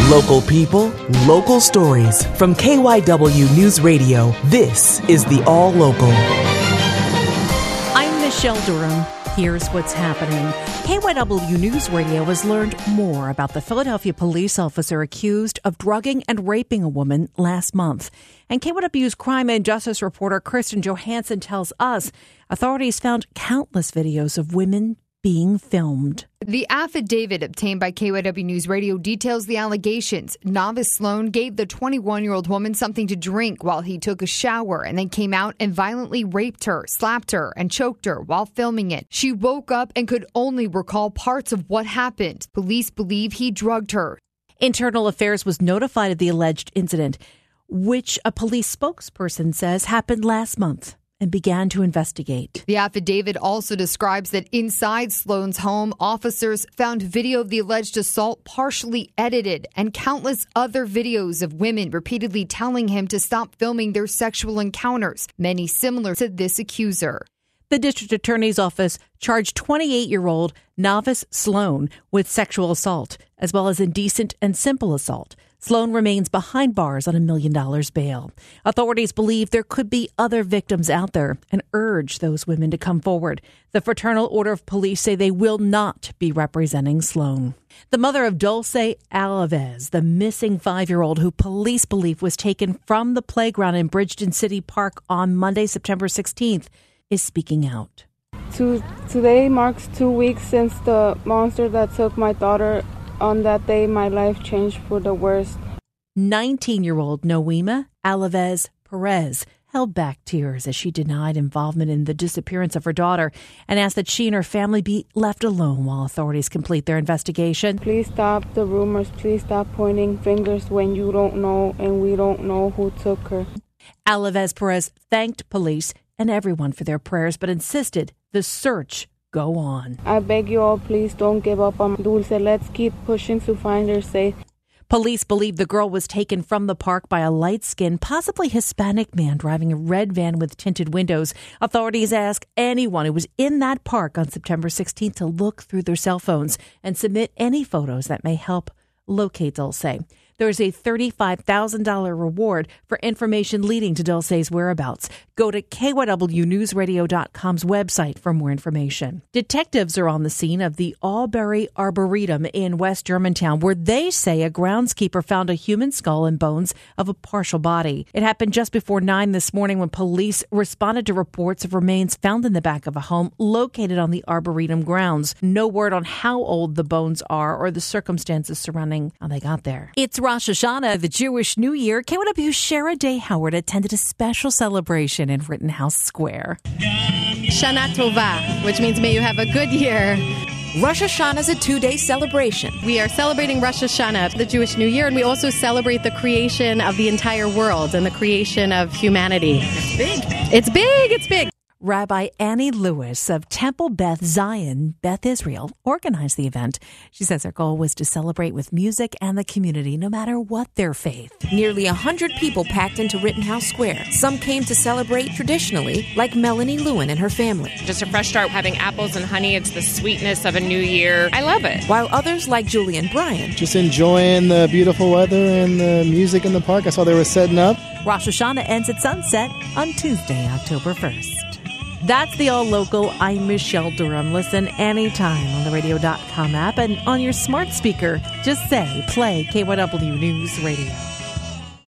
Local people, local stories. From KYW News Radio, this is the All Local. I'm Michelle Durham. Here's what's happening. KYW News Radio has learned more about the Philadelphia police officer accused of drugging and raping a woman last month. And KYW's crime and justice reporter Kristen Johansson tells us authorities found countless videos of women being filmed. The affidavit obtained by KYW News Radio details the allegations. Novice Sloan gave the 21-year-old woman something to drink while he took a shower and then came out and violently raped her, slapped her, and choked her while filming it. She woke up and could only recall parts of what happened. Police believe he drugged her. Internal Affairs was notified of the alleged incident, which a police spokesperson says happened last month, and began to investigate. The affidavit also describes that inside Sloan's home, officers found video of the alleged assault partially edited and countless other videos of women repeatedly telling him to stop filming their sexual encounters, many similar to this accuser. The district attorney's office charged 28-year-old Novice Sloan with sexual assault, as well as indecent and simple assault. Sloan remains behind bars on $1 million bail. Authorities believe there could be other victims out there and urge those women to come forward. The Fraternal Order of Police say they will not be representing Sloan. The mother of Dulce Alaves, the missing 5-year-old who police believe was taken from the playground in Bridgeton City Park on Monday, September 16th, is speaking out. Today marks 2 weeks since the monster that took my daughter. On that day, my life changed for the worst. 19-year-old Noema Alaves Perez held back tears as she denied involvement in the disappearance of her daughter and asked that she and her family be left alone while authorities complete their investigation. Please stop the rumors. Please stop pointing fingers when you don't know and we don't know who took her. Alaves Perez thanked police and everyone for their prayers, but insisted the search go on. I beg you all, please don't give up on Dulce. Let's keep pushing to find her safe. Police believe the girl was taken from the park by a light-skinned, possibly Hispanic man driving a red van with tinted windows. Authorities ask anyone who was in that park on September 16th to look through their cell phones and submit any photos that may help locate Dulce. There's a $35,000 reward for information leading to Dulce's whereabouts. Go to KYWNewsRadio.com's website for more information. Detectives are on the scene of the Albury Arboretum in West Germantown, where they say a groundskeeper found a human skull and bones of a partial body. It happened just before 9 this morning when police responded to reports of remains found in the back of a home located on the Arboretum grounds. No word on how old the bones are or the circumstances surrounding how they got there. It's Rosh Hashanah, the Jewish New Year. KYW's Shara Day Howard attended a special celebration in Rittenhouse Square. Shana Tova, which means may you have a good year. Rosh Hashanah is a 2-day celebration. We are celebrating Rosh Hashanah, the Jewish New Year, and we also celebrate the creation of the entire world and the creation of humanity. It's big. It's big. It's big. Rabbi Annie Lewis of Temple Beth Zion, Beth Israel, organized the event. She says her goal was to celebrate with music and the community, no matter what their faith. Nearly 100 people packed into Rittenhouse Square. Some came to celebrate traditionally, like Melanie Lewin and her family. Just a fresh start, having apples and honey. It's the sweetness of a new year. I love it. While others, like Julie and Brian, just enjoying the beautiful weather and the music in the park. I saw they were setting up. Rosh Hashanah ends at sunset on Tuesday, October 1st. That's the All Local. I'm Michelle Durham. Listen anytime on the radio.com app and on your smart speaker. Just say, play KYW News Radio.